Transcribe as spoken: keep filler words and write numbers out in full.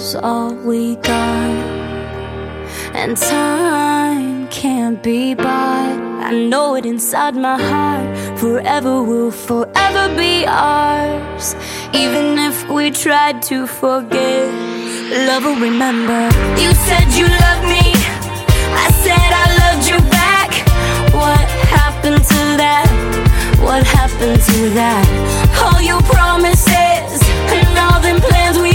is all we got, and time can't be bought. I know it inside my heart, forever will forever be ours. Even if we tried to forget, love will remember. You said you loved me, I said I loved you back. What happened to that? What happened to that? All your promises and all them plans we